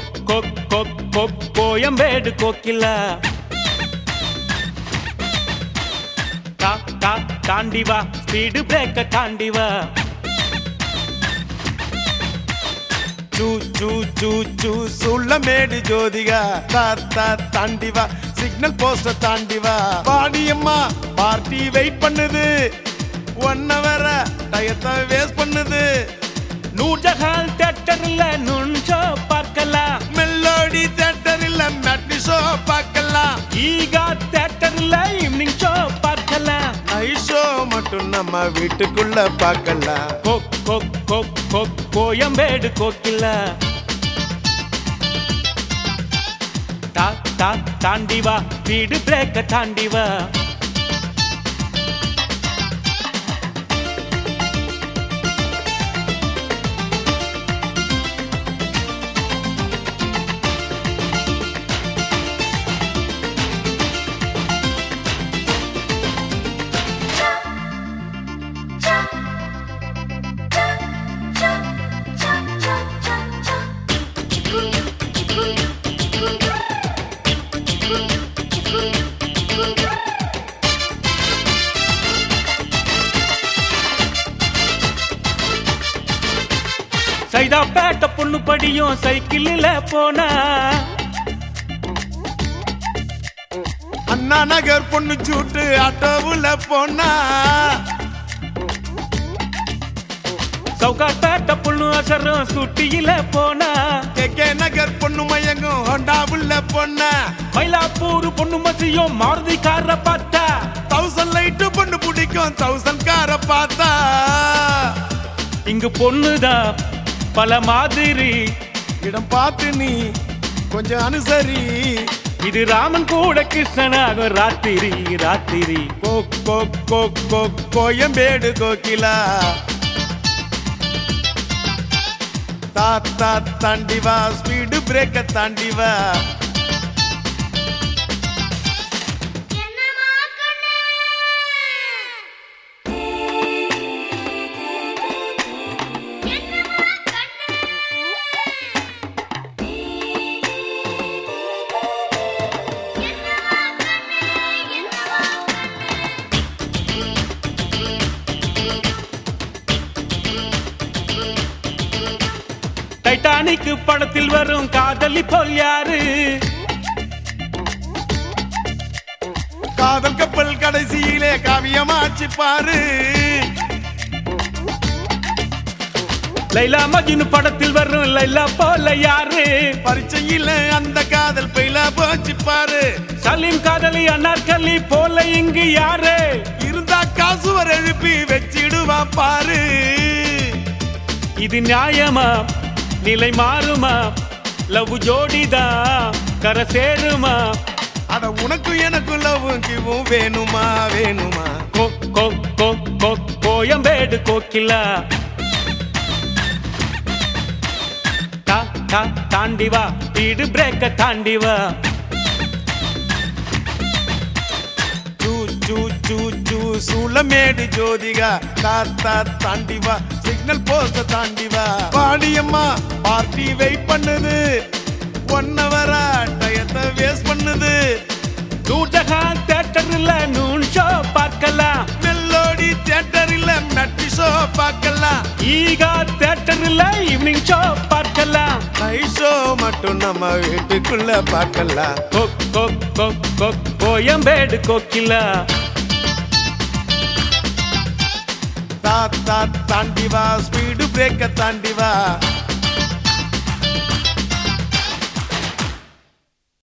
கோயம்பேடு கோக்கிலா தாண்டி வா ஸ்பீடு பிரேக்க தாண்டி வா சுள்ளமேடு ஜோதிகா தாண்டி வா சிக்னல் போஸ்ட தாண்டி வா பாடியம்மா பார்ட்டி வெயிட் பண்ணுது 1 hour டயத்தை வேஸ்ட் பண்ணுது நூர்ஜஹான் தியேட்டர்ல நுண்ஷோ பார்க்கலாம் மெலோடி தியேட்டர்ல மேட்னி ஷோ பார்க்கலாம் ஈகா தியேட்டர்ல ஈவினிங் ஷோ பார்க்கலாம் நைட் ஷோ மட்டும் நம்ம வீட்டுக்குள்ள பார்க்கலாம் கோயம்பேடு கோக்கிலா தாண்டி வா ஸ்பீடு பிரேக்க தாண்டி வா சைதாப்பேட்ட பொண்ணு படியும் சைக்கிளில் போனா அண்ணா நகர் பொண்ணு சூட்டு ஆட்டோவுல போனா சவுகார்பேட்ட பொண்ணு அசரும் ஸ்கூட்டியில போனா கே நகர் பொண்ணு மயங்கும் ஹோண்டாவுல போனா மயிலாப்பூர் பொண்ணு மசியும் மாருதி கார பார்த்தா 1000 லைட்டு பொண்ணு பிடிக்கும் 1000 கார பார்த்தா இங்கு பொண்ணுதான் பல மாதிரி இடம் பார்த்து நீ கொஞ்சம் அனுசரி இது ராமன் கூட கிருஷ்ணனாக ராத்திரி ராத்திரி கோயம்பேடு கோகிலா தாண்டி வா ஸ்பீடு பிரேக்க தாண்டி வா டைட்டானிக் படத்தில் வரும் காதலி போல் யாரு காதல் கப்பல் கடைசியிலே காவியமாச்சு பாரு லைலா மஜ்னு படத்தில் வரும் லைலா போல யாரு பரிச்சையில அந்த காதல் பைலா போச்சு பாரு சலீம் காதலி அன்னார்கலி போல இங்கு யாரு இருந்தா காசுவர் எழுப்பி வச்சிடுவா பாரு இது நியாயமா நிலை மாறுமா லவ் ஜோடிதான் கரை சேருமா அட உனக்கு எனக்கு லவ் கிவும் வேணுமா வேணுமா கோயம்பேடு கோக்கிலா தாண்டி வா ஸ்பீடு பிரேக்க தாண்டி வா சுள்ளமேடு ஜோதிகா தாண்டி வா சிக்னல் போஸ்ட தாண்டி வா பாடியம்மா பார்ட்டி வெயிட் பண்ணுது 1 hour டயத்தை வேஸ்ட் பண்ணுது நூர்ஜஹான் தியேட்டர்ல நூன் ஷோ பார்க்கலாம் மெலோடி தியேட்டர்ல மேட்னி ஷோ பார்க்கலாம் ஈகா தியேட்டர்ல ஈவினிங் ஷோ பார்க்கலாம் நைட் ஷோ மட்டும் நம்ம வீட்டுக்குள்ள பார்க்கலாம் கோயம்பேடு கோக்கிலா தாண்டி வா ஸ்பீடு பிரேக்க தாண்டி வா